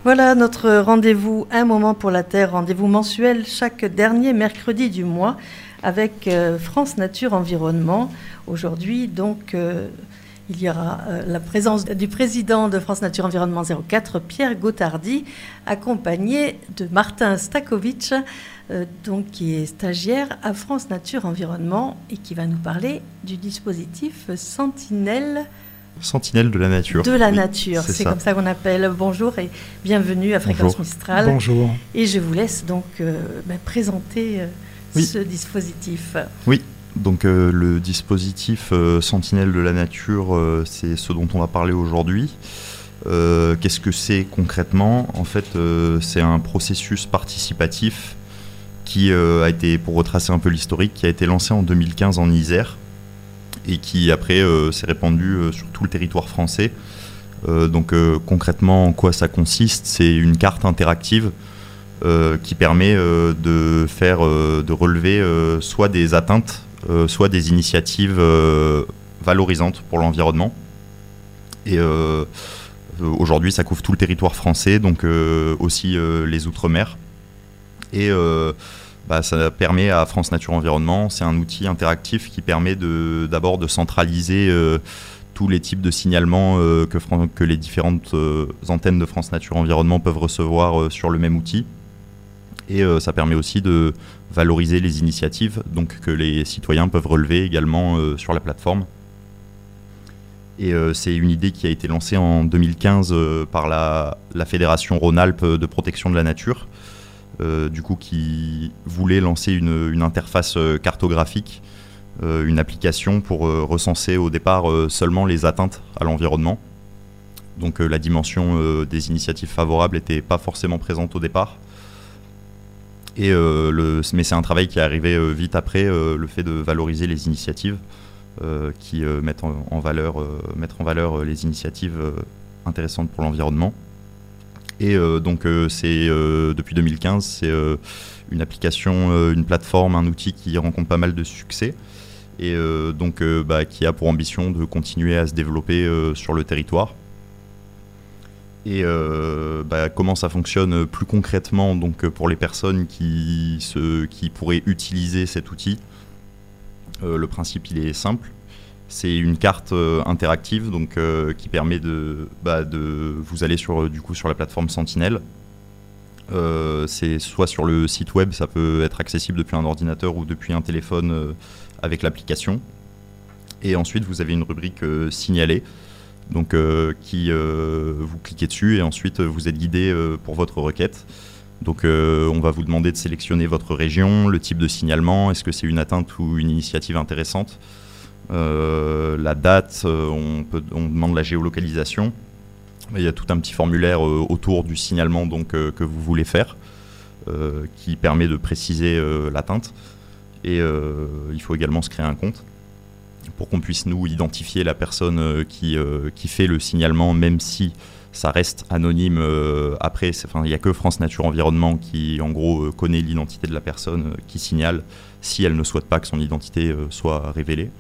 Voilà notre rendez-vous Un moment pour la Terre, rendez-vous mensuel chaque dernier mercredi du mois avec France Nature Environnement. Aujourd'hui, donc, il y aura la présence du président de France Nature Environnement 04, Pierre Gottardi, accompagné de Martin Stakovic, donc, qui est stagiaire à France Nature Environnement et qui va nous parler du dispositif Sentinelle. Sentinelle de la nature. De la nature, c'est comme ça qu'on appelle. Bonjour et bienvenue à Fréquence Mistral. Bonjour. Et je vous laisse donc présenter ce dispositif. Oui, donc le dispositif Sentinelle de la nature, c'est ce dont on va parler aujourd'hui. Qu'est-ce que c'est concrètement ? En fait, c'est un processus participatif qui a été, pour retracer un peu l'historique, qui a été lancé en 2015 en Isère, et qui après s'est répandu sur tout le territoire français. Donc concrètement, en quoi ça consiste ? C'est une carte interactive qui permet de relever soit des atteintes, soit des initiatives valorisantes pour l'environnement. Et aujourd'hui, ça couvre tout le territoire français, donc aussi les Outre-mer. Et ça permet à France Nature Environnement, c'est un outil interactif qui permet d'abord de centraliser tous les types de signalements que les différentes antennes de France Nature Environnement peuvent recevoir sur le même outil. Et ça permet aussi de valoriser les initiatives donc, que les citoyens peuvent relever également sur la plateforme. Et c'est une idée qui a été lancée en 2015 par la Fédération Rhône-Alpes de protection de la nature. Qui voulait lancer une interface cartographique, une application pour recenser au départ seulement les atteintes à l'environnement. Donc la dimension des initiatives favorables n'était pas forcément présente au départ. Mais c'est un travail qui est arrivé vite après, le fait de valoriser les initiatives qui mettent en valeur les initiatives intéressantes pour l'environnement. Et depuis 2015, c'est une application, une plateforme, un outil qui rencontre pas mal de succès et qui a pour ambition de continuer à se développer sur le territoire. Et comment ça fonctionne plus concrètement pour les personnes qui pourraient utiliser cet outil, le principe il est simple. C'est une carte interactive qui permet vous allez sur la plateforme Sentinelle. C'est soit sur le site web, ça peut être accessible depuis un ordinateur ou depuis un téléphone avec l'application. Et ensuite vous avez une rubrique signalée, vous cliquez dessus et ensuite vous êtes guidé pour votre requête. Donc on va vous demander de sélectionner votre région, le type de signalement, est-ce que c'est une atteinte ou une initiative intéressante. La date, on demande la géolocalisation. Il y a tout un petit formulaire autour du signalement que vous voulez faire qui permet de préciser l'atteinte. Et il faut également se créer un compte pour qu'on puisse nous identifier la personne qui fait le signalement, même si ça reste anonyme. Après, il n'y a que France Nature Environnement qui en gros connaît l'identité de la personne qui signale si elle ne souhaite pas que son identité soit révélée.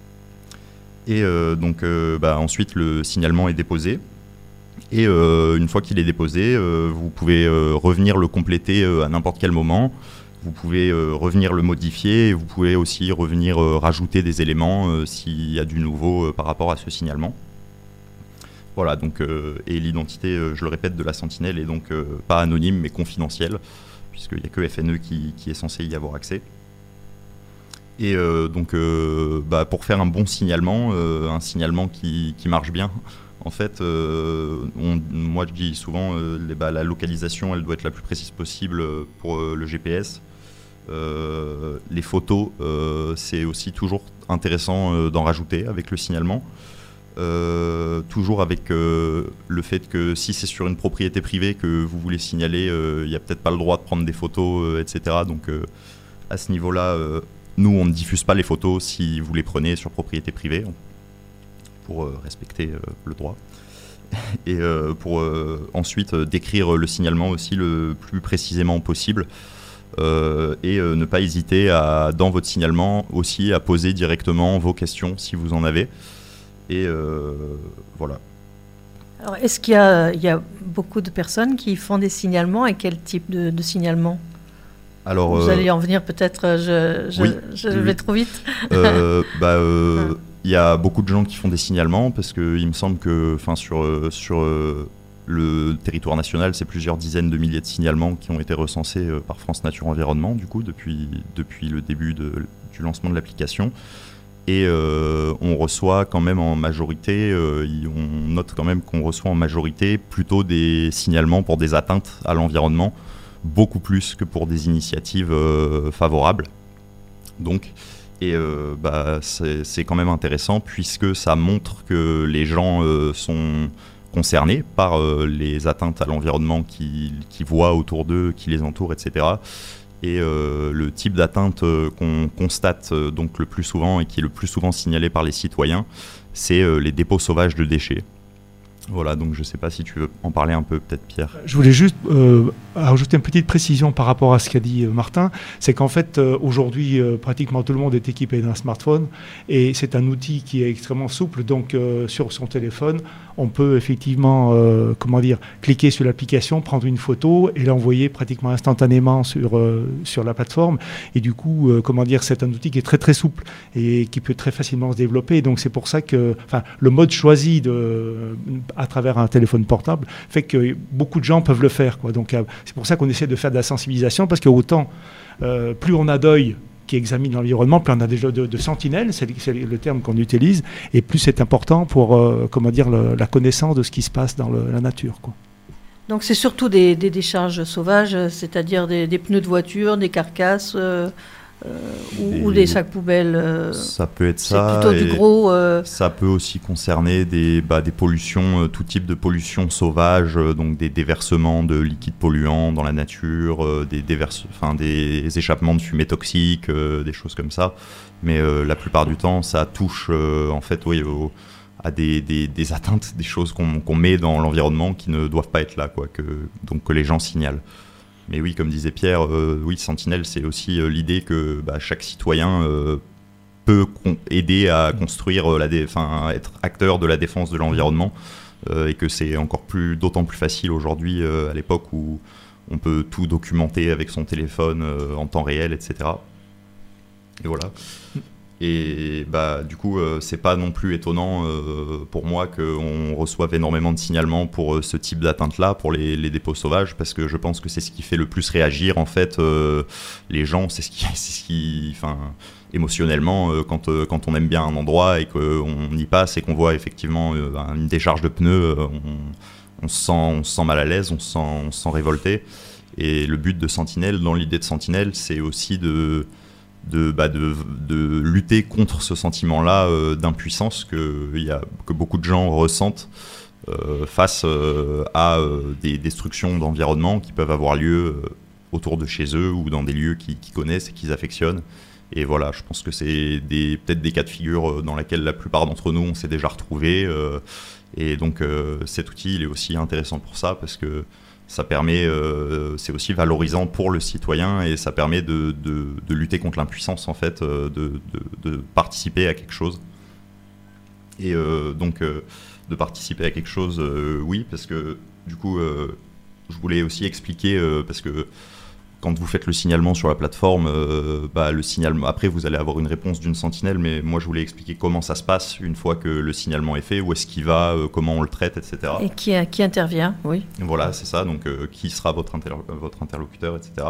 Et ensuite le signalement est déposé et une fois qu'il est déposé, vous pouvez revenir le compléter à n'importe quel moment, vous pouvez revenir le modifier et vous pouvez aussi revenir rajouter des éléments s'il y a du nouveau par rapport à ce signalement. Voilà, et l'identité, je le répète, de la sentinelle est donc pas anonyme mais confidentielle puisqu'il n'y a que FNE qui est censé y avoir accès. Et pour faire un bon signalement, un signalement qui marche bien, en fait, moi je dis souvent la localisation elle doit être la plus précise possible pour le GPS. Les photos, c'est aussi toujours intéressant d'en rajouter avec le signalement. Toujours avec le fait que si c'est sur une propriété privée que vous voulez signaler, il n'y a peut-être pas le droit de prendre des photos, etc. Donc à ce niveau-là, nous, on ne diffuse pas les photos si vous les prenez sur propriété privée, pour respecter le droit. Et pour ensuite décrire le signalement aussi le plus précisément possible. Et ne pas hésiter dans votre signalement aussi à poser directement vos questions si vous en avez. Et voilà. Alors, est-ce qu'il y a beaucoup de personnes qui font des signalements et quel type de signalement? Alors, vous allez en venir peut-être, je vais trop vite. Il y a beaucoup de gens qui font des signalements parce qu'il me semble que sur le territoire national, c'est plusieurs dizaines de milliers de signalements qui ont été recensés par France Nature Environnement, du coup, depuis le début du lancement de l'application. Et on reçoit quand même en majorité, on note quand même qu'on reçoit en majorité plutôt des signalements pour des atteintes à l'environnement, beaucoup plus que pour des initiatives favorables. Donc, c'est quand même intéressant puisque ça montre que les gens sont concernés par les atteintes à l'environnement qu'ils voient autour d'eux, qui les entourent, etc. Et le type d'atteinte qu'on constate donc le plus souvent et qui est le plus souvent signalé par les citoyens, c'est les dépôts sauvages de déchets. Voilà, donc je ne sais pas si tu veux en parler un peu, peut-être Pierre. Je voulais juste ajouter une petite précision par rapport à ce qu'a dit Martin. C'est qu'en fait, aujourd'hui, pratiquement tout le monde est équipé d'un smartphone et c'est un outil qui est extrêmement souple. Donc, sur son téléphone, on peut effectivement, cliquer sur l'application, prendre une photo et l'envoyer pratiquement instantanément sur la plateforme. Et du coup, c'est un outil qui est très très souple et qui peut très facilement se développer. Et donc, c'est pour ça que le mode choisi à travers un téléphone portable fait que beaucoup de gens peuvent le faire, quoi. Donc c'est pour ça qu'on essaie de faire de la sensibilisation, parce que autant plus on a d'œil qui examine l'environnement, plus on a déjà de sentinelles, c'est le terme qu'on utilise, et plus c'est important pour la connaissance de ce qui se passe dans la nature, quoi. Donc c'est surtout des décharges sauvages, c'est-à-dire des pneus de voiture, des carcasses ou des sacs poubelles. Ça peut être ça. C'est plutôt du gros. Ça peut aussi concerner des pollutions, tout type de pollution sauvage, donc des déversements de liquides polluants dans la nature, des échappements de fumée toxiques, des choses comme ça. Mais la plupart du temps, ça touche à des atteintes, des choses qu'on met dans l'environnement qui ne doivent pas être là, quoi, que les gens signalent. Mais oui, comme disait Pierre, Sentinelle, c'est aussi l'idée que chaque citoyen peut aider à construire, être acteur de la défense de l'environnement, et que c'est d'autant plus facile aujourd'hui, à l'époque où on peut tout documenter avec son téléphone en temps réel, etc. Et voilà. Et du coup, c'est pas non plus étonnant pour moi qu'on reçoive énormément de signalements pour ce type d'atteinte-là, pour les dépôts sauvages, parce que je pense que c'est ce qui fait le plus réagir en fait les gens. C'est ce qui émotionnellement, quand on aime bien un endroit et qu'on y passe et qu'on voit effectivement une décharge de pneus, on se sent mal à l'aise, on se sent révolté. Et le but de Sentinelle, dans l'idée de Sentinelle, c'est aussi de lutter contre ce sentiment-là d'impuissance que beaucoup de gens ressentent face à des destructions d'environnement qui peuvent avoir lieu autour de chez eux ou dans des lieux qu'ils connaissent et qu'ils affectionnent. Et voilà, je pense que c'est peut-être des cas de figure dans lesquels la plupart d'entre nous on s'est déjà retrouvés. Et donc cet outil il est aussi intéressant pour ça, parce que ça permet, c'est aussi valorisant pour le citoyen et ça permet de lutter contre l'impuissance en fait, de participer à quelque chose. Et de participer à quelque chose, oui, parce que du coup, je voulais aussi expliquer, parce que quand vous faites le signalement sur la plateforme, le signalement, après vous allez avoir une réponse d'une sentinelle, mais moi je voulais expliquer comment ça se passe une fois que le signalement est fait, où est-ce qu'il va, comment on le traite, etc. Et qui intervient, oui. Voilà, c'est ça, donc qui sera votre interlocuteur, etc.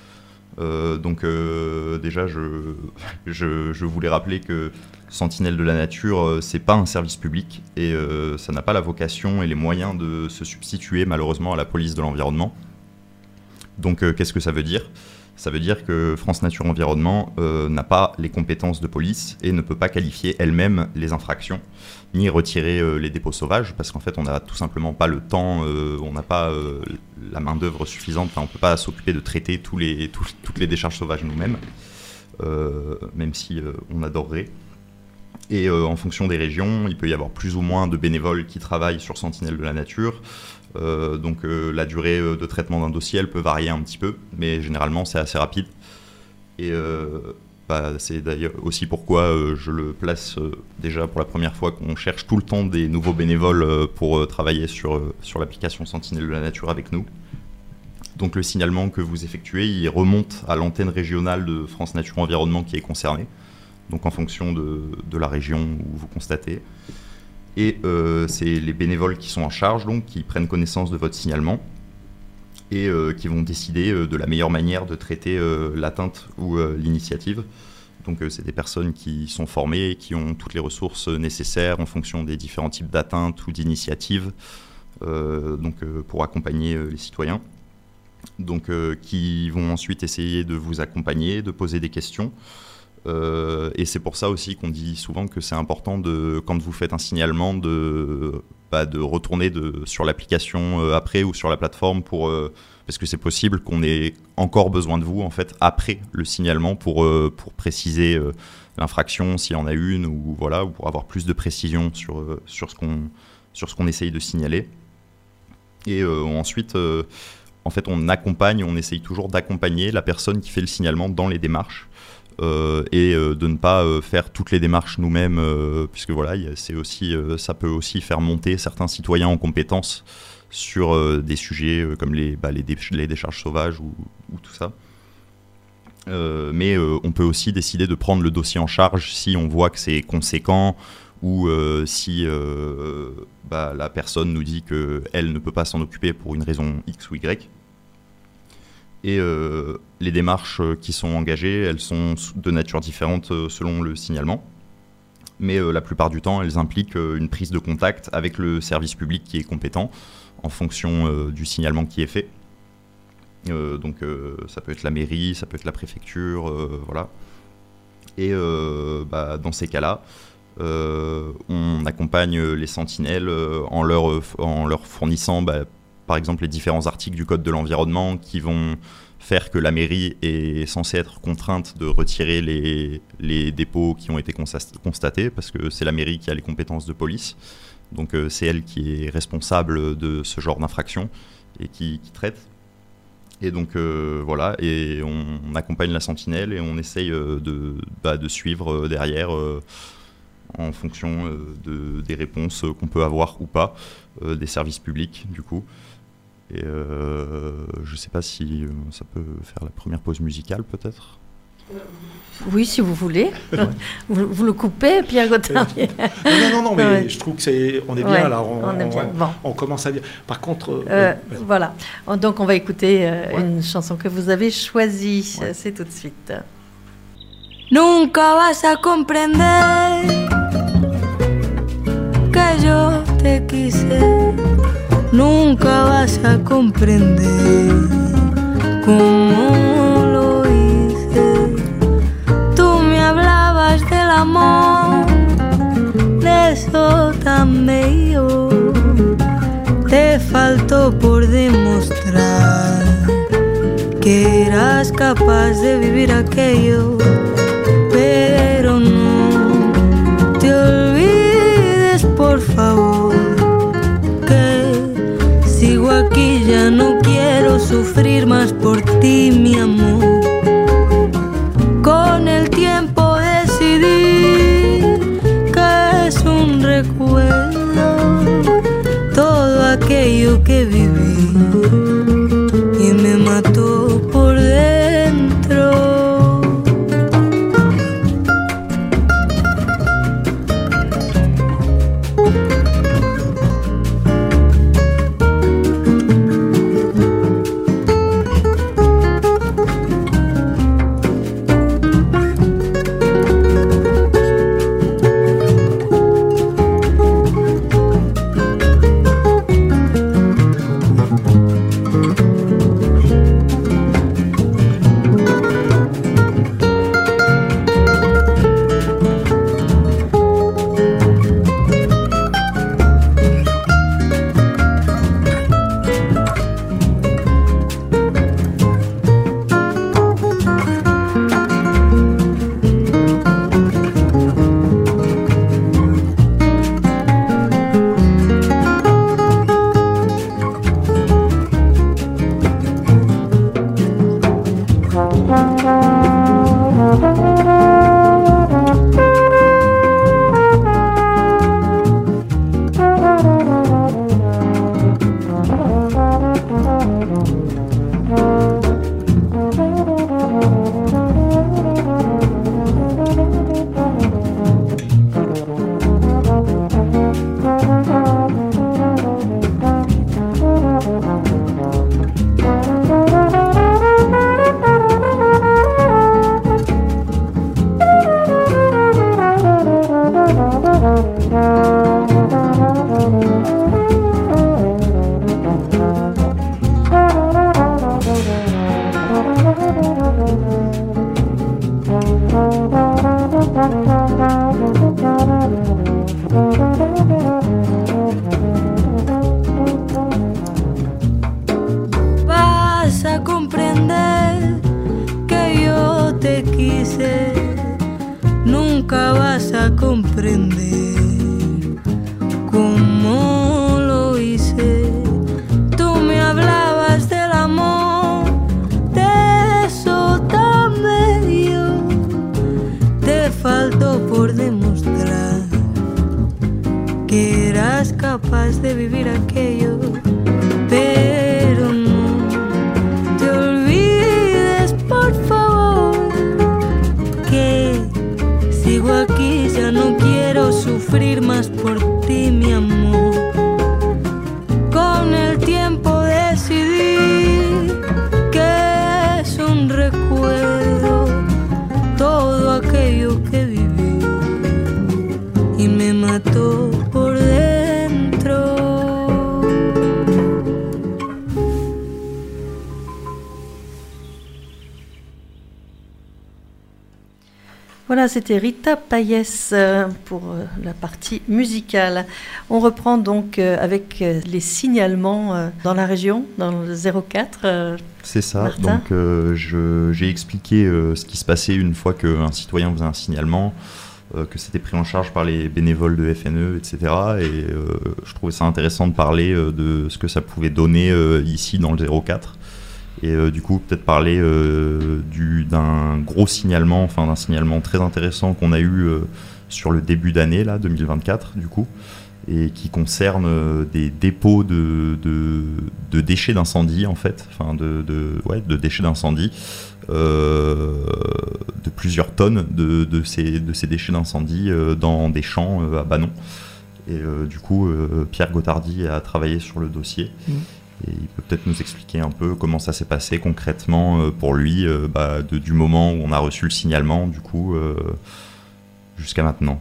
Déjà, je voulais rappeler que Sentinelle de la Nature, c'est pas un service public et ça n'a pas la vocation et les moyens de se substituer malheureusement à la police de l'environnement. Donc qu'est-ce que ça veut dire ? Ça veut dire que France Nature Environnement n'a pas les compétences de police et ne peut pas qualifier elle-même les infractions, ni retirer les dépôts sauvages, parce qu'en fait on n'a tout simplement pas le temps, on n'a pas la main-d'œuvre suffisante, on ne peut pas s'occuper de traiter toutes les décharges sauvages nous-mêmes, même si on adorerait. Et en fonction des régions, il peut y avoir plus ou moins de bénévoles qui travaillent sur Sentinelle de la Nature. La durée de traitement d'un dossier, elle peut varier un petit peu, mais généralement c'est assez rapide. Et c'est d'ailleurs aussi pourquoi je le place déjà pour la première fois, qu'on cherche tout le temps des nouveaux bénévoles pour travailler sur l'application Sentinelle de la Nature avec nous. Donc le signalement que vous effectuez, il remonte à l'antenne régionale de France Nature Environnement qui est concernée, donc en fonction de la région où vous constatez. Et c'est les bénévoles qui sont en charge, donc qui prennent connaissance de votre signalement et qui vont décider de la meilleure manière de traiter l'atteinte ou l'initiative. Donc c'est des personnes qui sont formées et qui ont toutes les ressources nécessaires en fonction des différents types d'atteintes ou d'initiatives pour accompagner les citoyens. Donc qui vont ensuite essayer de vous accompagner, de poser des questions. Et c'est pour ça aussi qu'on dit souvent que c'est important, quand vous faites un signalement, de retourner sur l'application après ou sur la plateforme parce que c'est possible qu'on ait encore besoin de vous en fait après le signalement pour préciser l'infraction s'il y en a une, ou pour avoir plus de précision sur ce qu'on essaye de signaler. Et ensuite en fait on essaye toujours d'accompagner la personne qui fait le signalement dans les démarches. Et de ne pas faire toutes les démarches nous-mêmes, puisque ça peut aussi faire monter certains citoyens en compétences sur des sujets comme les décharges sauvages ou tout ça. Mais on peut aussi décider de prendre le dossier en charge si on voit que c'est conséquent, ou si la personne nous dit qu'elle ne peut pas s'en occuper pour une raison X ou Y. Et les démarches qui sont engagées, elles sont de nature différente selon le signalement. Mais la plupart du temps, elles impliquent une prise de contact avec le service public qui est compétent en fonction du signalement qui est fait. Donc ça peut être la mairie, ça peut être la préfecture, voilà. Et dans ces cas-là, on accompagne les sentinelles en leur fournissant par exemple les différents articles du Code de l'environnement qui vont faire que la mairie est censée être contrainte de retirer les dépôts qui ont été constatés, parce que c'est la mairie qui a les compétences de police. Donc c'est elle qui est responsable de ce genre d'infraction et qui traite. Et donc et on accompagne la sentinelle et on essaye de suivre derrière en fonction des réponses qu'on peut avoir ou pas des services publics du coup. Et je ne sais pas si ça peut faire la première pause musicale peut-être. Oui, si vous voulez. Vous le coupez, Pierre Gauthier. Non, mais je trouve qu'on est bien là. On commence à dire. Par contre... voilà. Donc on va écouter une chanson que vous avez choisie. Ouais. C'est tout de suite. Nunca vas a comprender que yo te quise. Nunca vas a comprender cómo lo hice. Tú me hablabas del amor, de eso tan bello. Te faltó por demostrar que eras capaz de vivir aquello, pero no te olvides, por favor. Sigo aquí, ya no quiero sufrir más por ti, mi amor. Con el tiempo decidí que es un recuerdo todo aquello que viví y me mató por dentro. que eras capaz de vivir aquello, pero no te olvides, por favor, que sigo aquí, ya no quiero sufrir más por ti, mi amor. Con el tiempo decidí que es un recuerdo todo aquello que viví y me mató por dentro. Voilà, c'était Rita Payès pour la partie musicale. On reprend donc avec les signalements dans la région, dans le 04. C'est ça, Martin. donc j'ai expliqué ce qui se passait une fois qu'un citoyen faisait un signalement, que c'était pris en charge par les bénévoles de FNE, etc. Et je trouvais ça intéressant de parler de ce que ça pouvait donner ici dans le 04. Et du coup, peut-être parler d'un gros signalement, enfin d'un signalement très intéressant qu'on a eu sur le début d'année, là, 2024, du coup, et qui concerne des dépôts de déchets d'incendie, en fait, enfin de déchets d'incendie, de plusieurs tonnes de ces déchets d'incendie dans des champs à Banon. Et du coup, Pierre Gottardi a travaillé sur le dossier. Et il peut peut-être nous expliquer un peu comment ça s'est passé concrètement pour lui, du moment où on a reçu le signalement, du coup, jusqu'à maintenant.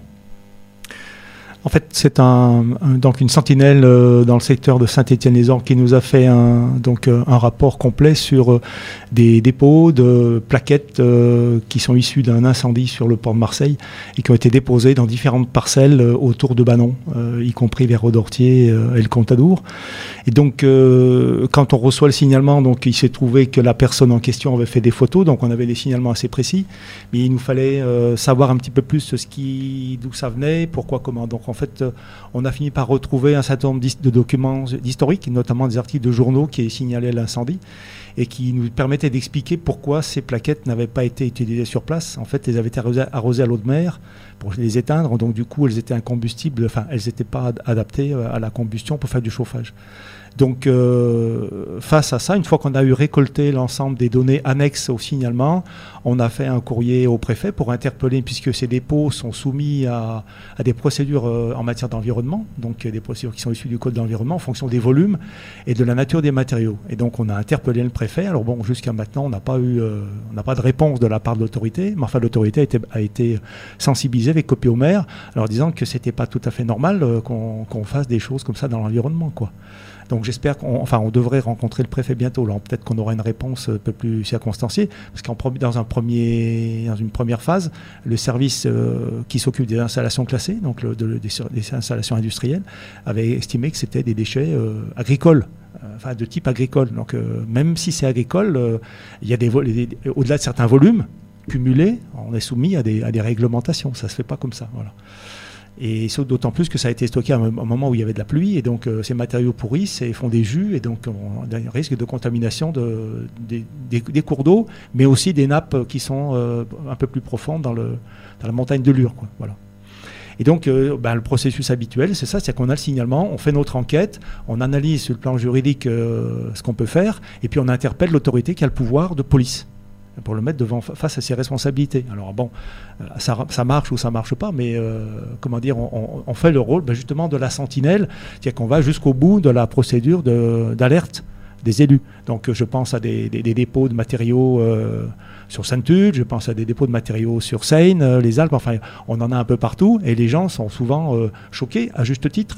En fait, c'est donc une sentinelle dans le secteur de Saint-Étienne-les-Orgues qui nous a fait un rapport complet sur des dépôts de plaquettes qui sont issues d'un incendie sur le port de Marseille et qui ont été déposées dans différentes parcelles autour de Banon, y compris vers Rodortier et le Contadour. Et donc, quand on reçoit le signalement, donc il s'est trouvé que la personne en question avait fait des photos, donc on avait des signalements assez précis, mais il nous fallait savoir un petit peu plus d'où ça venait, pourquoi, comment. Donc en fait, on a fini par retrouver un certain nombre de documents historiques, notamment des articles de journaux qui signalaient l'incendie et qui nous permettaient d'expliquer pourquoi ces plaquettes n'avaient pas été utilisées sur place. En fait, elles avaient été arrosées à l'eau de mer pour les éteindre, donc du coup, elles étaient incombustibles, enfin, elles n'étaient pas adaptées à la combustion pour faire du chauffage. Donc, face à ça, une fois qu'on a eu récolté l'ensemble des données annexes au signalement, on a fait un courrier au préfet pour interpeller, puisque ces dépôts sont soumis à des procédures en matière d'environnement, donc des procédures qui sont issues du Code de l'environnement en fonction des volumes et de la nature des matériaux. Et donc, on a interpellé le préfet. Alors bon, jusqu'à maintenant, on n'a pas de réponse de la part de l'autorité, mais enfin, l'autorité a été sensibilisée avec copie au maire, alors disant que c'était pas tout à fait normal qu'on fasse des choses comme ça dans l'environnement, quoi. Donc j'espère on devrait rencontrer le préfet bientôt. Là, peut-être qu'on aura une réponse un peu plus circonstanciée, parce dans une première phase, le service qui s'occupe des installations classées, donc des installations industrielles, avait estimé que c'était des déchets agricoles, de type agricole. Donc même si c'est agricole, il y a au-delà de certains volumes cumulés, on est soumis à des réglementations. Ça se fait pas comme ça. Voilà. Et d'autant plus que ça a été stocké à un moment où il y avait de la pluie, et donc ces matériaux pourrissent et font des jus, et donc on a un risque de contamination des cours d'eau, mais aussi des nappes qui sont un peu plus profondes dans la montagne de Lure, quoi. Voilà. Et donc le processus habituel, c'est ça, c'est qu'on a le signalement, on fait notre enquête, on analyse sur le plan juridique ce qu'on peut faire, et puis on interpelle l'autorité qui a le pouvoir de police pour le mettre face à ses responsabilités. Alors bon, ça marche ou ça marche pas, mais on fait le rôle justement de la sentinelle, c'est-à-dire qu'on va jusqu'au bout de la procédure d'alerte des élus. Donc je pense à des dépôts de matériaux sur Sainte-Tude, je pense à des dépôts de matériaux sur Seine, les Alpes, enfin on en a un peu partout, et les gens sont souvent choqués, à juste titre,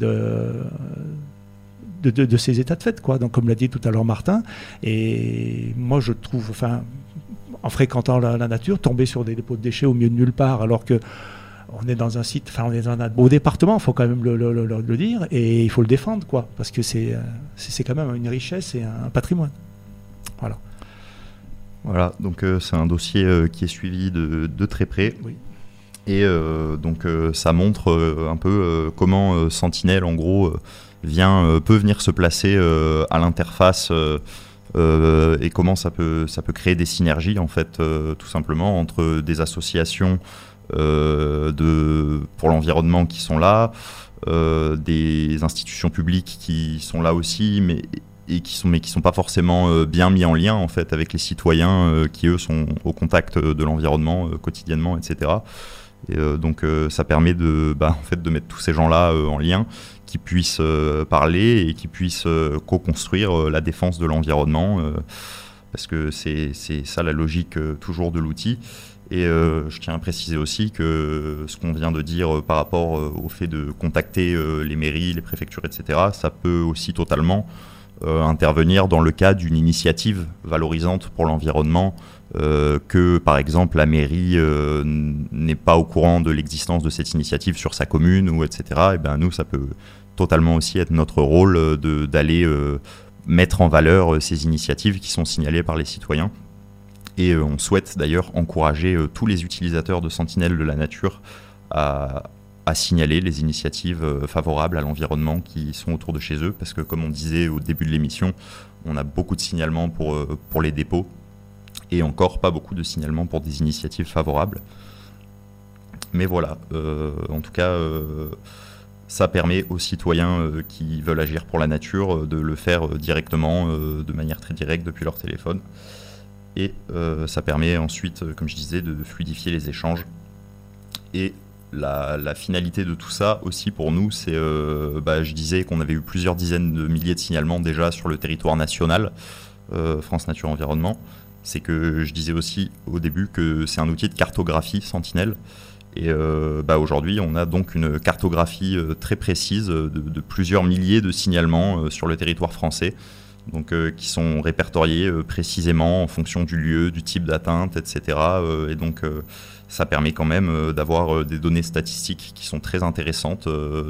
de ces états de fait, quoi. Donc, comme l'a dit tout à l'heure Martin, et moi je trouve, en fréquentant la nature, tomber sur des dépôts de déchets au milieu de nulle part, alors que on est dans un site, on est dans un beau département, il faut quand même le dire, et il faut le défendre, quoi, parce que c'est quand même une richesse et un patrimoine. Voilà. Voilà, donc c'est un dossier qui est suivi de très près. Oui. Et ça montre un peu comment Sentinelle, en gros, peut venir se placer à l'interface et comment ça peut créer des synergies, en fait, tout simplement, entre des associations pour l'environnement qui sont là, des institutions publiques qui sont là aussi, mais qui sont pas forcément bien mis en lien en fait avec les citoyens qui eux sont au contact de l'environnement quotidiennement, etc. Et donc ça permet en fait de mettre tous ces gens-là en lien, qui puissent parler et qui puissent co-construire la défense de l'environnement, parce que c'est ça la logique toujours de l'outil. Et je tiens à préciser aussi que ce qu'on vient de dire par rapport au fait de contacter les mairies, les préfectures, etc., ça peut aussi totalement intervenir dans le cas d'une initiative valorisante pour l'environnement, que par exemple la mairie n'est pas au courant de l'existence de cette initiative sur sa commune, ou etc. Et ben nous, ça peut totalement aussi être notre rôle d'aller mettre en valeur ces initiatives qui sont signalées par les citoyens. Et on souhaite d'ailleurs encourager tous les utilisateurs de Sentinelle de la nature à signaler les initiatives favorables à l'environnement qui sont autour de chez eux, parce que comme on disait au début de l'émission, on a beaucoup de signalements pour les dépôts, et encore pas beaucoup de signalements pour des initiatives favorables. Mais voilà, en tout cas, ça permet aux citoyens qui veulent agir pour la nature de le faire directement, de manière très directe depuis leur téléphone. Et ça permet ensuite, comme je disais, de fluidifier les échanges. Et la finalité de tout ça aussi pour nous, c'est, je disais qu'on avait eu plusieurs dizaines de milliers de signalements déjà sur le territoire national, France Nature Environnement. C'est que je disais aussi au début que c'est un outil de cartographie Sentinelle. Et aujourd'hui, on a donc une cartographie très précise de plusieurs milliers de signalements sur le territoire français, donc qui sont répertoriés précisément en fonction du lieu, du type d'atteinte, etc. Et donc ça permet quand même d'avoir des données statistiques qui sont très intéressantes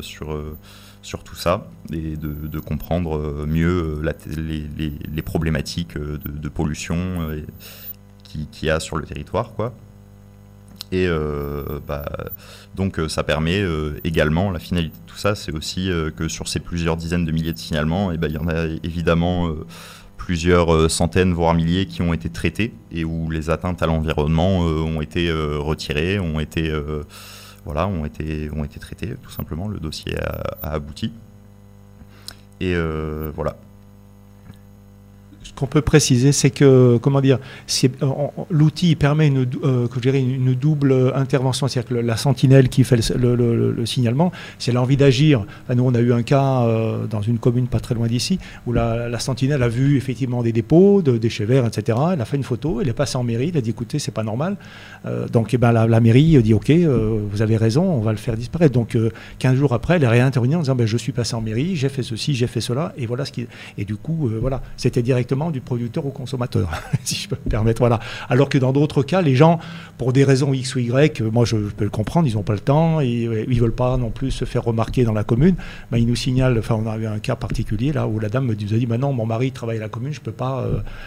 sur tout ça, et de comprendre mieux les problématiques de pollution qu'il y a sur le territoire, quoi. Et donc ça permet également, la finalité de tout ça, c'est aussi que sur ces plusieurs dizaines de milliers de signalements, il y en a évidemment plusieurs centaines, voire milliers qui ont été traités, et où les atteintes à l'environnement ont été retirées, ont été traités, tout simplement. Le dossier a abouti. Et voilà. Ce qu'on peut préciser, c'est que, l'outil permet une double intervention. C'est-à-dire que la sentinelle qui fait le signalement, si elle a envie d'agir, nous on a eu un cas dans une commune pas très loin d'ici, où la sentinelle a vu effectivement des dépôts de déchets verts, etc. Elle a fait une photo, elle est passée en mairie, elle a dit écoutez, c'est pas normal. Donc la mairie dit ok, vous avez raison, on va le faire disparaître. Donc 15 jours après, elle est réintervenue en disant je suis passé en mairie, j'ai fait ceci, j'ai fait cela, et voilà et du coup, c'était directement du producteur au consommateur, si je peux me permettre. Voilà. Alors que dans d'autres cas, les gens, pour des raisons X ou Y, moi je peux le comprendre, ils n'ont pas le temps, et ils ne veulent pas non plus se faire remarquer dans la commune, ils nous signalent, on a eu un cas particulier là où la dame nous a dit non, mon mari travaille à la commune, je ne peux pas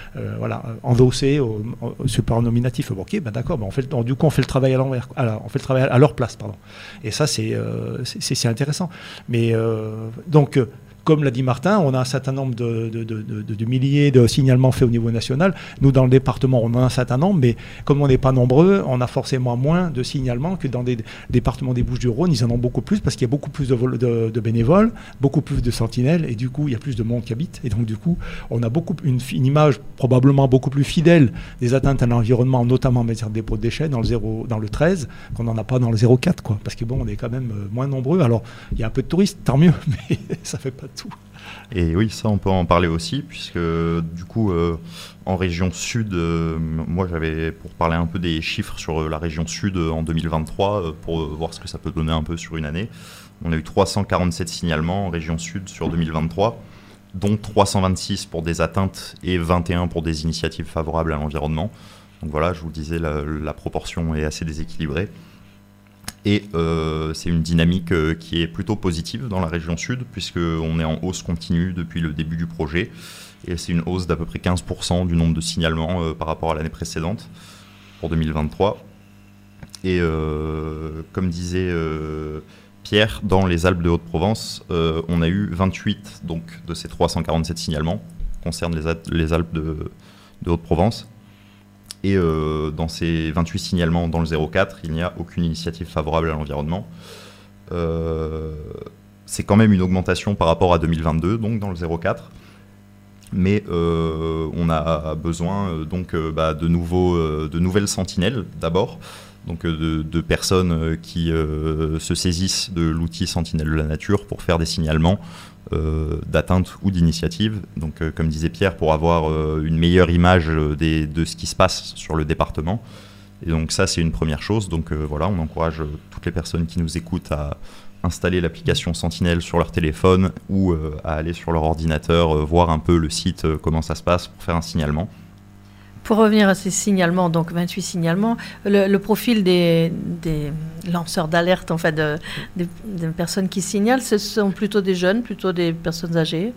endosser au supernominatif. Ok, d'accord, du coup on fait le travail à l'envers, on fait le travail à leur place, pardon. Et ça c'est intéressant. Mais donc comme l'a dit Martin, on a un certain nombre de milliers de signalements faits au niveau national. Nous, dans le département, on en a un certain nombre, mais comme on n'est pas nombreux, on a forcément moins de signalements que dans des départements des Bouches-du-Rhône. Ils en ont beaucoup plus parce qu'il y a beaucoup plus de bénévoles, beaucoup plus de sentinelles, et du coup, il y a plus de monde qui habite. Et donc, du coup, on a une image probablement beaucoup plus fidèle des atteintes à l'environnement, notamment en matière de dépôt de déchets, dans le 13, qu'on n'en a pas dans le 04, quoi. Parce que on est quand même moins nombreux. Alors, il y a un peu de touristes, tant mieux, mais ça fait pas tout. Et oui, ça on peut en parler aussi, puisque du coup en région sud, moi j'avais, pour parler un peu des chiffres sur la région sud en 2023, pour voir ce que ça peut donner un peu sur une année, on a eu 347 signalements en région sud sur 2023, dont 326 pour des atteintes et 21 pour des initiatives favorables à l'environnement. Donc voilà, je vous disais, la proportion est assez déséquilibrée. Et c'est une dynamique qui est plutôt positive dans la région sud, puisqu'on est en hausse continue depuis le début du projet. Et c'est une hausse d'à peu près 15% du nombre de signalements par rapport à l'année précédente, pour 2023. Et comme disait Pierre, dans les Alpes de Haute-Provence, on a eu 28 donc, de ces 347 signalements qui concernent les Alpes de Haute-Provence. Et dans ces 28 signalements dans le 04, il n'y a aucune initiative favorable à l'environnement. c'est quand même une augmentation par rapport à 2022, donc dans le 04. Mais on a besoin de nouvelles sentinelles d'abord, donc de personnes qui se saisissent de l'outil Sentinelle de la nature pour faire des signalements d'atteinte ou d'initiative. Donc comme disait Pierre, pour avoir une meilleure image de ce qui se passe sur le département. Et donc ça, c'est une première chose. Donc voilà, on encourage toutes les personnes qui nous écoutent à installer l'application Sentinelle sur leur téléphone ou à aller sur leur ordinateur, voir un peu le site, comment ça se passe pour faire un signalement. Pour revenir à ces signalements, donc 28 signalements, le profil des lanceurs d'alerte, en fait, des personnes qui signalent, ce sont plutôt des jeunes, plutôt des personnes âgées.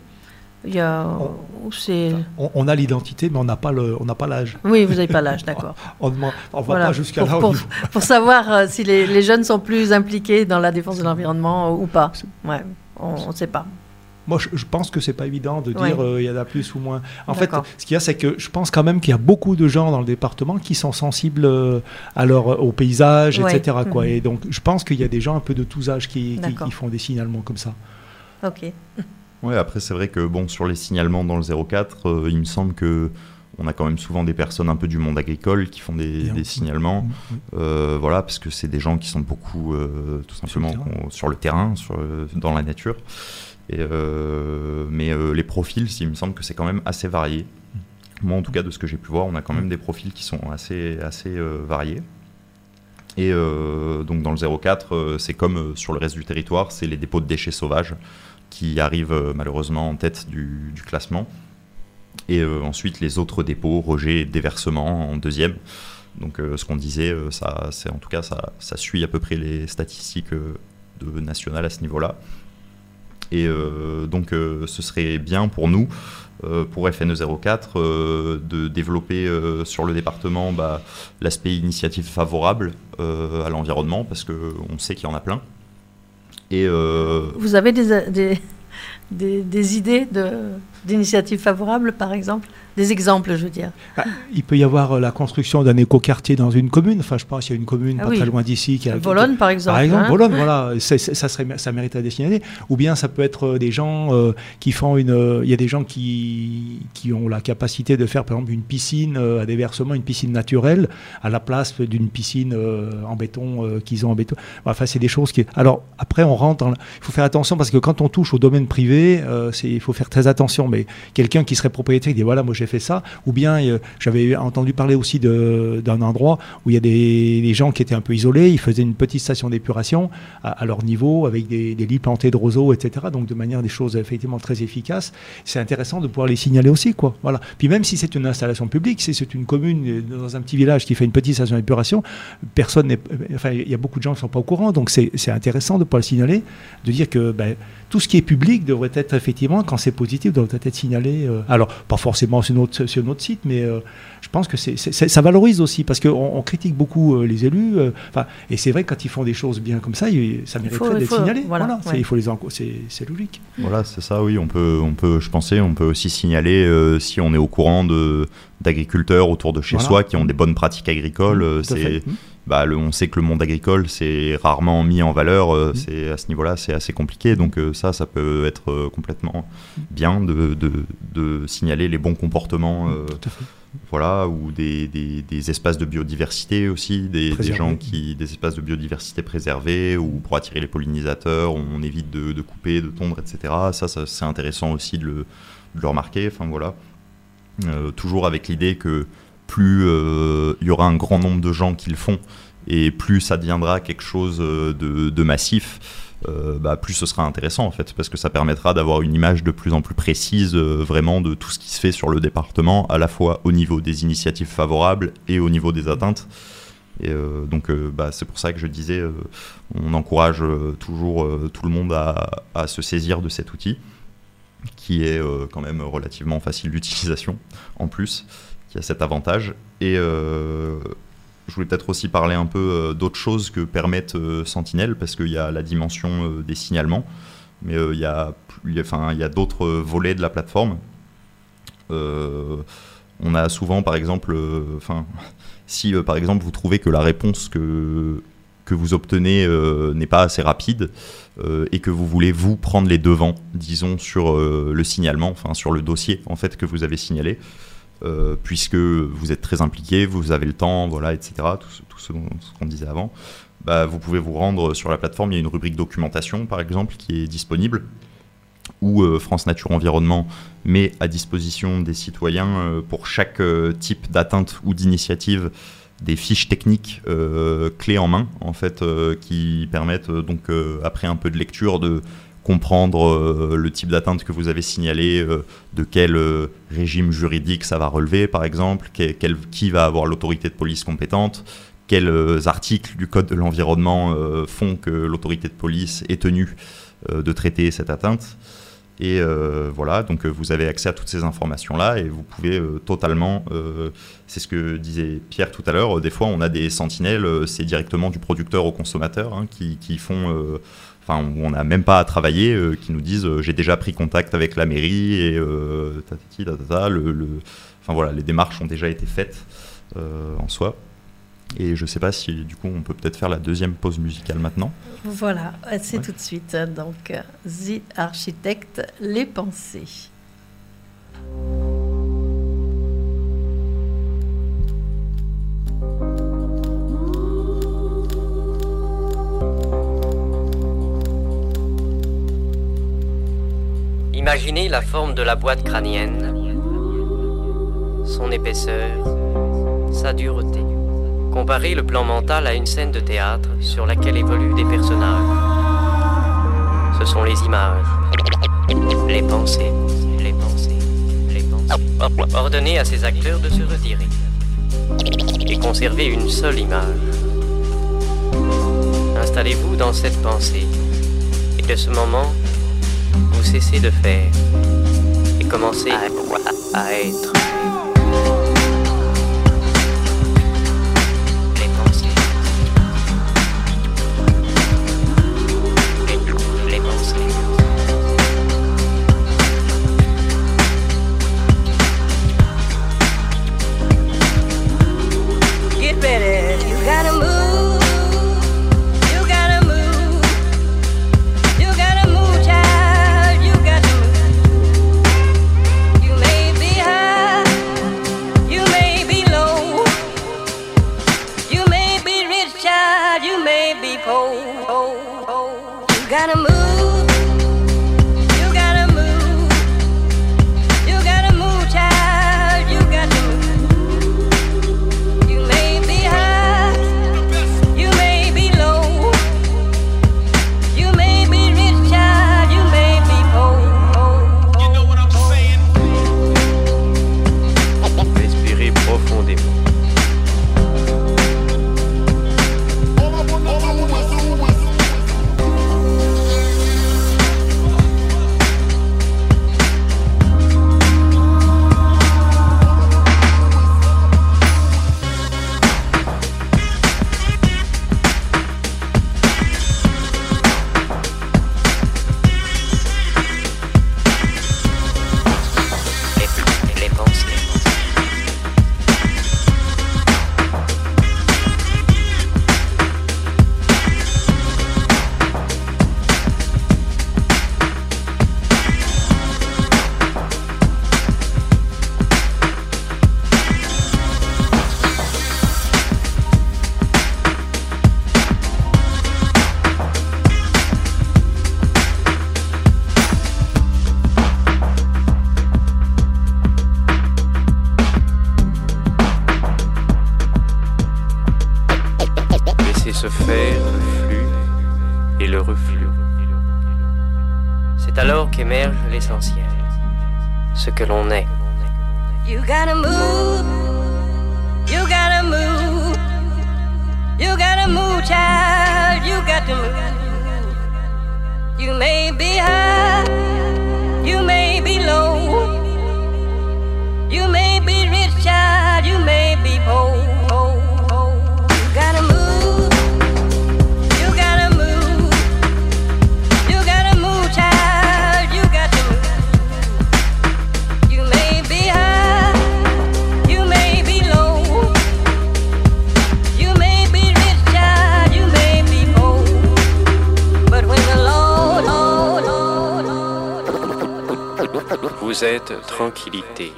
On a l'identité, mais on n'a pas l'âge. Oui, vous n'avez pas l'âge, d'accord. On ne va pas jusqu'à là. Pour savoir si les jeunes sont plus impliqués dans la défense de l'environnement ou pas. Ouais, on ne sait pas. Moi, je pense que c'est pas évident de dire il y en a plus ou moins. En D'accord. fait, ce qu'il y a, c'est que je pense quand même qu'il y a beaucoup de gens dans le département qui sont sensibles au paysage, etc. Quoi. Et donc, je pense qu'il y a des gens un peu de tous âges qui font des signalements comme ça. Ok. Ouais, après, c'est vrai que sur les signalements dans le 04, il me semble que on a quand même souvent des personnes un peu du monde agricole qui font des signalements. Voilà, parce que c'est des gens qui sont beaucoup, tout simplement, sur le terrain, dans la nature. Mais les profils, il me semble que c'est quand même assez varié. Moi, en tout cas, de ce que j'ai pu voir, on a quand même des profils qui sont assez variés. Et donc, dans le 04, c'est comme sur le reste du territoire, c'est les dépôts de déchets sauvages qui arrivent malheureusement en tête du classement. Et ensuite, les autres dépôts, rejets et déversements en deuxième. Donc, ce qu'on disait, ça suit à peu près les statistiques nationales à ce niveau-là. Et donc, ce serait bien pour nous, pour FNE 04, de développer sur le département l'aspect initiative favorable à l'environnement, parce qu'on sait qu'il y en a plein. Et vous avez des idées d'initiatives favorables, par exemple? Des exemples, je veux dire. Il peut y avoir la construction d'un écoquartier dans une commune. Enfin, je pense qu'il y a une commune pas très loin d'ici. Vologne, par exemple. Par exemple, Vologne, voilà. Ça mériterait d'être signalé. Ou bien ça peut être des gens qui font il y a des gens qui ont la capacité de faire, par exemple, une piscine à déversement, une piscine naturelle, à la place d'une piscine en béton qu'ils ont en béton. Enfin, c'est des choses qui... Alors, après, on rentre dans... Il faut faire attention parce que quand on touche au domaine privé, il faut faire très attention. Mais quelqu'un qui serait propriétaire, il dit, voilà, moi, j'ai fait ça, ou bien j'avais entendu parler aussi d'un endroit où il y a des gens qui étaient un peu isolés, ils faisaient une petite station d'épuration à leur niveau avec des lits plantés de roseaux, etc. Donc de manière des choses effectivement très efficaces. C'est intéressant de pouvoir les signaler aussi, quoi. Voilà. Puis même si c'est une installation publique, si c'est une commune dans un petit village qui fait une petite station d'épuration, il y a beaucoup de gens qui ne sont pas au courant, donc c'est intéressant de pouvoir le signaler, de dire que tout ce qui est public devrait être effectivement, quand c'est positif, devrait être signalé. Alors, pas forcément sur notre site, mais je pense que ça valorise aussi, parce qu'on critique beaucoup les élus. Et c'est vrai que quand ils font des choses bien comme ça, ça mériterait d'être signalé. Voilà, il faut les encourager, c'est logique. Voilà, c'est ça, oui. On peut aussi signaler si on est au courant d'agriculteurs autour de chez soi qui ont des bonnes pratiques agricoles. On sait que le monde agricole, c'est rarement mis en valeur. À ce niveau-là, c'est assez compliqué. Donc ça peut être complètement bien de signaler les bons comportements. Voilà, ou des espaces de biodiversité aussi, des espaces de biodiversité préservés, ou pour attirer les pollinisateurs, on évite de couper, de tondre, etc. Ça c'est intéressant aussi de le remarquer. Enfin voilà, toujours avec l'idée que plus il y aura un grand nombre de gens qui le font, et plus ça deviendra quelque chose de massif, plus ce sera intéressant en fait, parce que ça permettra d'avoir une image de plus en plus précise vraiment de tout ce qui se fait sur le département, à la fois au niveau des initiatives favorables et au niveau des atteintes. Et donc c'est pour ça que je disais, on encourage toujours tout le monde à se saisir de cet outil, qui est quand même relativement facile d'utilisation en plus, qui a cet avantage. Et je voulais peut-être aussi parler un peu d'autres choses que permettent Sentinelle, parce qu'il y a la dimension des signalements, mais il y a d'autres volets de la plateforme. On a souvent, par exemple, si par exemple vous trouvez que la réponse que que vous obtenez n'est pas assez rapide et que vous voulez vous prendre les devants, disons, sur le signalement, enfin sur le dossier en fait que vous avez signalé, puisque vous êtes très impliqué, vous avez le temps, voilà, etc. Tout ce qu'on disait avant. Vous pouvez vous rendre sur la plateforme, il y a une rubrique documentation par exemple qui est disponible, où France Nature Environnement met à disposition des citoyens pour chaque type d'atteinte ou d'initiative des fiches techniques clés en main en fait, qui permettent donc après un peu de lecture de comprendre le type d'atteinte que vous avez signalé, de quel régime juridique ça va relever par exemple, qui va avoir l'autorité de police compétente, quels articles du Code de l'environnement font que l'autorité de police est tenue de traiter cette atteinte. Et voilà, donc vous avez accès à toutes ces informations-là et vous pouvez totalement, c'est ce que disait Pierre tout à l'heure, des fois on a des sentinelles, c'est directement du producteur au consommateur hein, qui font, où on n'a même pas à travailler, qui nous disent j'ai déjà pris contact avec la mairie et voilà, les démarches ont déjà été faites en soi. Et je ne sais pas si du coup on peut peut-être faire la deuxième pause musicale maintenant. Voilà, c'est tout de suite. Donc, The Architect, les pensées. Imaginez la forme de la boîte crânienne, son épaisseur, sa dureté. Comparez le plan mental à une scène de théâtre sur laquelle évoluent des personnages. Ce sont les images, les pensées, les pensées, les pensées. Ordonnez à ces acteurs de se retirer et conservez une seule image. Installez-vous dans cette pensée et de ce moment, vous cessez de faire et commencez à être. Se faire le flux et le reflux. C'est alors qu'émerge l'essentiel, ce que l'on est. You gotta move, you gotta move, you gotta move, child, you got to move. You may be high, you may be low, you may be rich, child, you may be poor. You gotta move. You may Vous êtes tranquillité.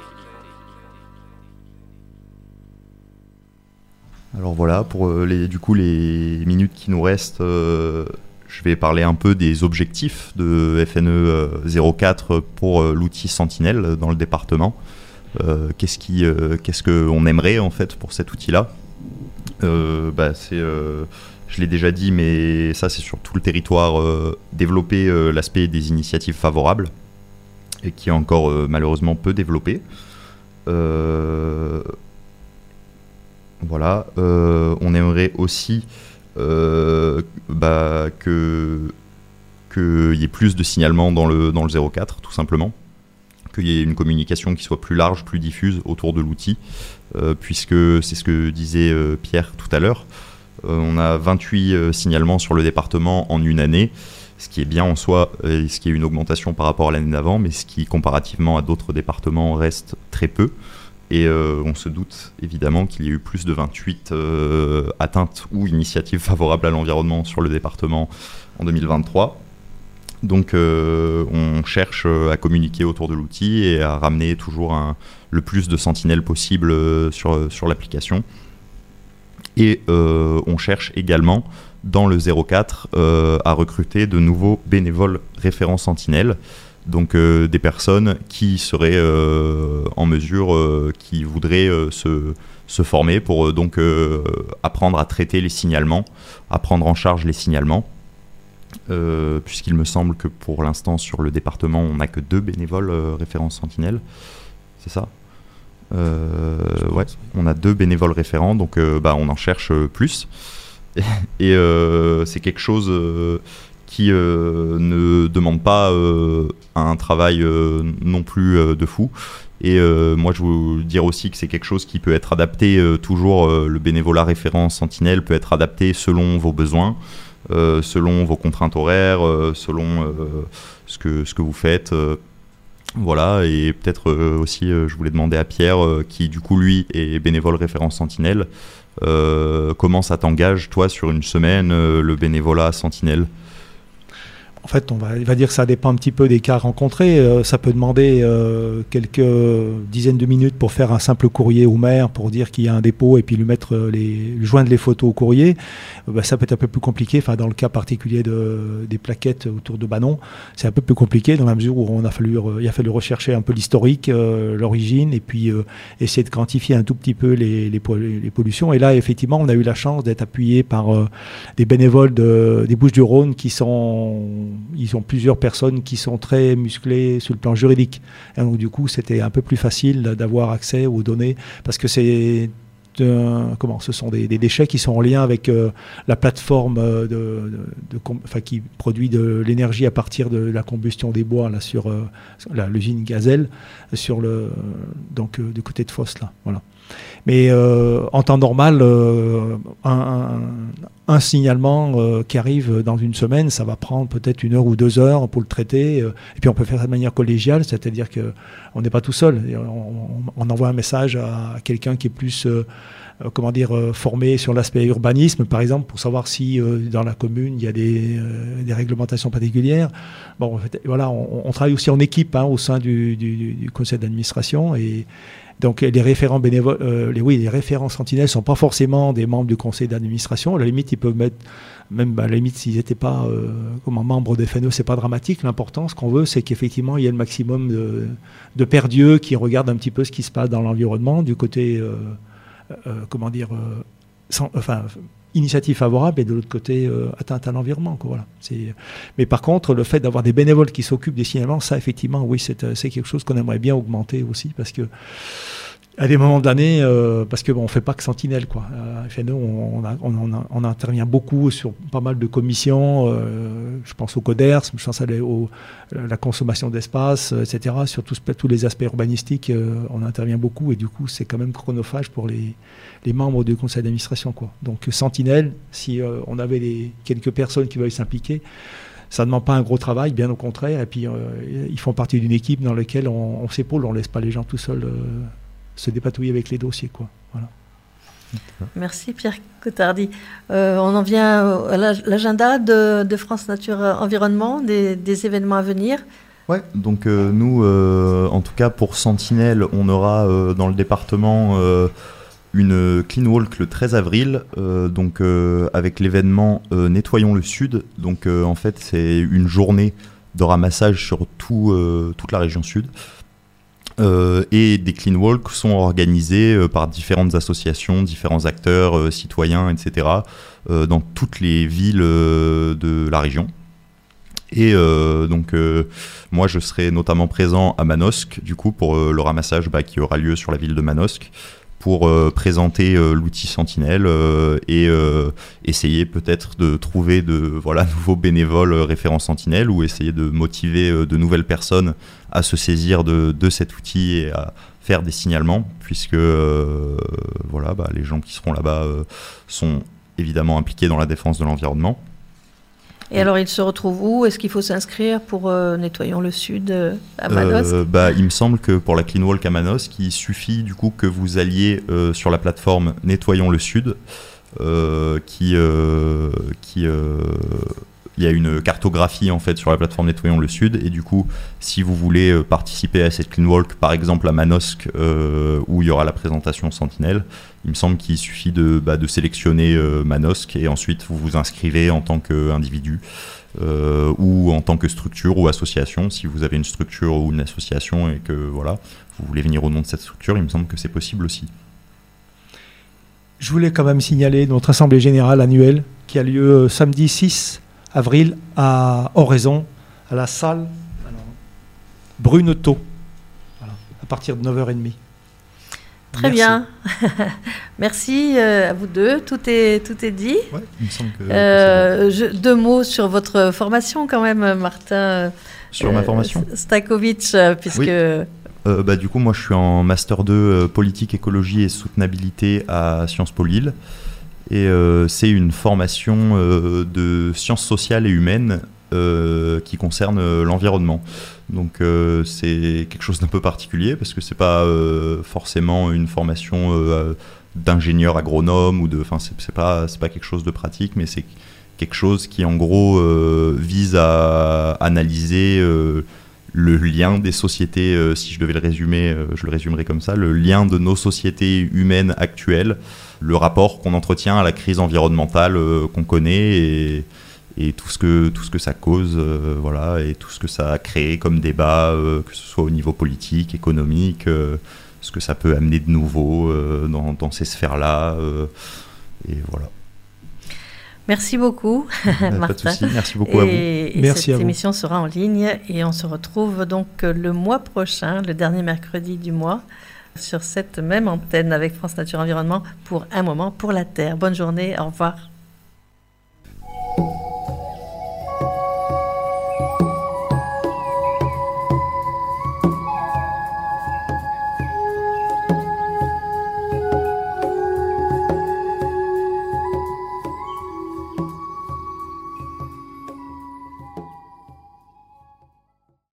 Alors voilà, pour les minutes qui nous restent, je vais parler un peu des objectifs de FNE 04 pour l'outil Sentinelle dans le département. Qu'est-ce qu'on aimerait en fait pour cet outil-là? Je l'ai déjà dit, mais ça c'est sur tout le territoire, développer l'aspect des initiatives favorables, et qui est encore malheureusement peu développé. Voilà, on aimerait aussi qu'il y ait plus de signalements dans le 04, tout simplement. Qu'il y ait une communication qui soit plus large, plus diffuse autour de l'outil, puisque c'est ce que disait Pierre tout à l'heure. On a 28 signalements sur le département en une année, ce qui est bien en soi, et ce qui est une augmentation par rapport à l'année d'avant, mais ce qui, comparativement à d'autres départements, reste très peu. Et on se doute évidemment qu'il y a eu plus de 28 atteintes ou initiatives favorables à l'environnement sur le département en 2023. Donc on cherche à communiquer autour de l'outil et à ramener toujours le plus de sentinelles possible sur l'application. Et on cherche également dans le 04 à recruter de nouveaux bénévoles référents sentinelles. Donc des personnes qui seraient en mesure, qui voudraient se former pour donc apprendre à traiter les signalements, à prendre en charge les signalements, puisqu'il me semble que pour l'instant sur le département on n'a que 2 bénévoles référents sentinelles, c'est ça? Ouais, on a 2 bénévoles référents, donc on en cherche plus. Et c'est quelque chose qui ne demande pas un travail non plus de fou. Et moi, je veux dire aussi que c'est quelque chose qui peut être adapté toujours. Le bénévolat référent Sentinelle peut être adapté selon vos besoins, selon vos contraintes horaires, selon ce que vous faites. Voilà, et peut-être aussi, je voulais demander à Pierre, qui du coup, lui, est bénévole référent Sentinelle, comment ça t'engage, toi, sur une semaine, le bénévolat Sentinelle? En fait, on va dire que ça dépend un petit peu des cas rencontrés. Ça peut demander quelques dizaines de minutes pour faire un simple courrier au maire pour dire qu'il y a un dépôt et puis lui joindre les photos au courrier. Ça peut être un peu plus compliqué. Enfin, dans le cas particulier des plaquettes autour de Banon, c'est un peu plus compliqué dans la mesure où il a fallu rechercher un peu l'historique, l'origine, et puis essayer de quantifier un tout petit peu les pollutions. Et là, effectivement, on a eu la chance d'être appuyé par des bénévoles des Bouches-du-Rhône ils ont plusieurs personnes qui sont très musclées sur le plan juridique. Et donc, du coup, c'était un peu plus facile d'avoir accès aux données parce que ce sont des déchets qui sont en lien avec la plateforme qui produit de l'énergie à partir de la combustion des bois là, sur l'usine Gazelle, du côté de Fos. Là, voilà. Mais en temps normal, un signalement qui arrive dans une semaine, ça va prendre peut-être 1 heure ou 2 heures pour le traiter. Et puis on peut faire ça de manière collégiale, c'est-à-dire qu'on n'est pas tout seul. On envoie un message à quelqu'un qui est plus formé sur l'aspect urbanisme, par exemple, pour savoir si dans la commune il y a des réglementations particulières. Bon, en fait, voilà, on travaille aussi en équipe au sein du conseil d'administration et donc les référents bénévoles, les référents sentinelles ne sont pas forcément des membres du conseil d'administration. À la limite, ils peuvent mettre, même à la limite s'ils n'étaient pas membres des FNE, c'est pas dramatique. L'important, ce qu'on veut, c'est qu'effectivement, il y ait le maximum de perdus qui regardent un petit peu ce qui se passe dans l'environnement, du côté, initiative favorable et de l'autre côté atteinte à l'environnement. Voilà. Mais par contre, le fait d'avoir des bénévoles qui s'occupent des signalements, ça effectivement, oui, c'est quelque chose qu'on aimerait bien augmenter aussi parce que à des moments de l'année, parce qu'on ne fait pas que Sentinelle, quoi. À FNE, on intervient beaucoup sur pas mal de commissions, je pense au CODERS, je pense à la consommation d'espace, etc. Sur tous les aspects urbanistiques, on intervient beaucoup et du coup, c'est quand même chronophage pour les membres du conseil d'administration, quoi. Donc Sentinelle, si on avait quelques personnes qui veulent s'impliquer, ça ne demande pas un gros travail, bien au contraire, et puis ils font partie d'une équipe dans laquelle on s'épaule, on ne laisse pas les gens tout seuls se dépatouiller avec les dossiers, quoi. Voilà. Merci Pierre Cotardi. On en vient à l'agenda de France Nature Environnement, des événements à venir. Ouais, donc nous, en tout cas pour Sentinelle, on aura dans le département une Clean Walk le 13 avril, donc avec l'événement Nettoyons le Sud. Donc en fait, c'est une journée de ramassage sur toute la région sud. Et des Clean Walks sont organisés par différentes associations, différents acteurs, citoyens, etc., dans toutes les villes de la région. Et donc moi je serai notamment présent à Manosque du coup pour le ramassage qui aura lieu sur la ville de Manosque pour présenter l'outil Sentinelle et essayer peut-être de trouver de nouveaux bénévoles référents Sentinelle ou essayer de motiver de nouvelles personnes à se saisir de cet outil et à faire des signalements puisque les gens qui seront là-bas sont évidemment impliqués dans la défense de l'environnement. Et alors, il se retrouve où ? Est-ce qu'il faut s'inscrire pour Nettoyons le Sud à Manosque ? Il me semble que pour la Clean Walk à Manosque, il suffit du coup que vous alliez sur la plateforme Nettoyons le Sud, il y a une cartographie en fait sur la plateforme Nettoyons le Sud et du coup si vous voulez participer à cette Clean Walk par exemple à Manosque où il y aura la présentation Sentinelle, il me semble qu'il suffit de sélectionner Manosque et ensuite vous vous inscrivez en tant qu'individu ou en tant que structure ou association. Si vous avez une structure ou une association et que vous voulez venir au nom de cette structure, il me semble que c'est possible aussi. Je voulais quand même signaler notre assemblée générale annuelle qui a lieu samedi 6 avril à Oraison, à la salle Bruneteau, à partir de 9h30. Très bien. Merci à vous deux. Tout est dit. Ouais, il me semble que deux mots sur votre formation quand même, Martin. Sur ma formation Stakovic, puisque... Oui. Du coup, moi, je suis en Master 2 Politique, Écologie et Soutenabilité à Sciences Po Lille. Et c'est une formation de sciences sociales et humaines qui concerne l'environnement. Donc c'est quelque chose d'un peu particulier parce que c'est pas forcément une formation d'ingénieur agronome ou c'est pas quelque chose de pratique, mais c'est quelque chose qui en gros vise à analyser le lien des sociétés, si je devais le résumer, je le résumerais comme ça, le lien de nos sociétés humaines actuelles, le rapport qu'on entretient à la crise environnementale qu'on connaît et tout ce que ça cause, et tout ce que ça a créé comme débat, que ce soit au niveau politique, économique, ce que ça peut amener de nouveau dans ces sphères-là, et voilà. Merci beaucoup, Martin. Pas de souci, merci beaucoup à vous. Merci cette émission sera en ligne et on se retrouve donc le mois prochain, le dernier mercredi du mois, sur cette même antenne avec France Nature Environnement pour un moment pour la Terre. Bonne journée, au revoir.